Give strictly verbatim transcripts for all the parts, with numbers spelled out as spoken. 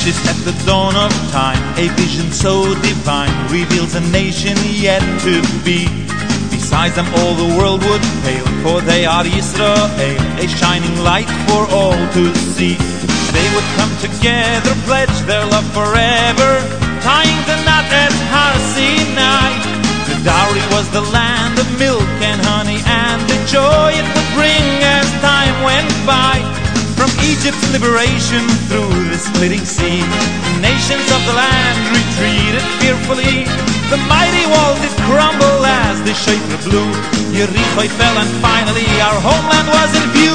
Just at the dawn of time, a vision so divine reveals a nation yet to be. Besides them all the world would pale, for they are Yisrael, a shining light for all to see. They would come together, pledge their love forever, tying the knot at Har Sinai. The dowry was the land of milk and honey, and the joy it would bring as time went by. From Egypt's liberation through the splitting sea, the nations of the land retreated fearfully. The mighty wall did crumble as the Shofar blew. Yericho fell and finally our homeland was in view.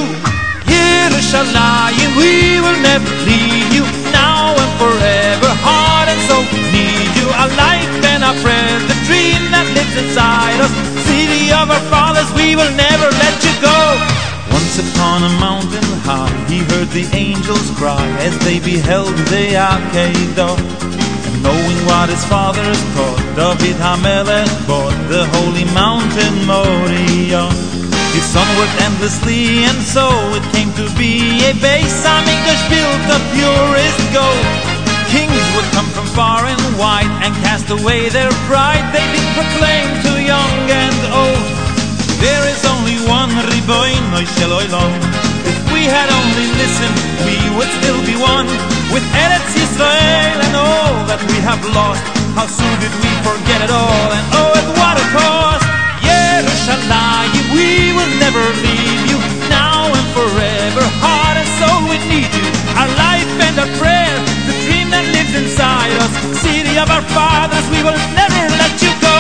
Yerushalayim, we will never leave you, now and forever, heart and soul we need you. Our life and our prayer, the dream that lives inside us, city of our fathers, we will never let you go. Once upon a mountain high, he heard the angels cry as they beheld the Akedah. And knowing what his fathers taught, David HaMelech bought the holy mountain Moriah. His son worked endlessly, and so it came to be a Beis Hamikdash built of purest gold. Kings would come from far and wide and cast away their pride. They did proclaim to young and old, there is only one Ribono Shel Olam. If we had only listened, we would still be one with Eretz Yisrael and all that we have lost. How soon did we forget it all, and oh, at what a cost. Yerushalayim, we will never leave you, now and forever, heart and soul we need you. Our life and our prayer, the dream that lives inside us, city of our fathers, we will never let you go.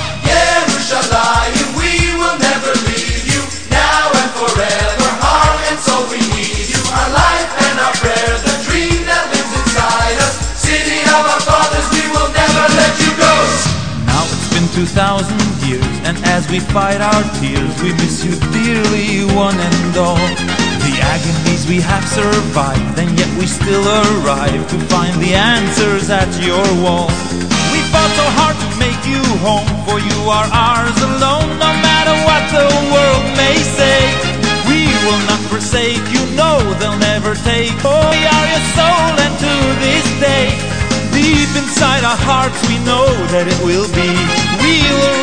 Yerushalayim, we will never leave you, now and forever, heart and soul we need you. Our life and our prayer, the dream that lives inside us, city of our fathers, we will never let you go. Now it's been two thousand years, and as we fight our tears, we miss you dearly, one and all. The agonies we have survived, and yet we still arrive to find the answers at your wall. We fought so hard to make you home, for you are ours alone. No matter what the world may say, we will not forsake you, no, they'll never take. Oh, we are your soul, and to this day, deep inside our hearts we know that it will be. We will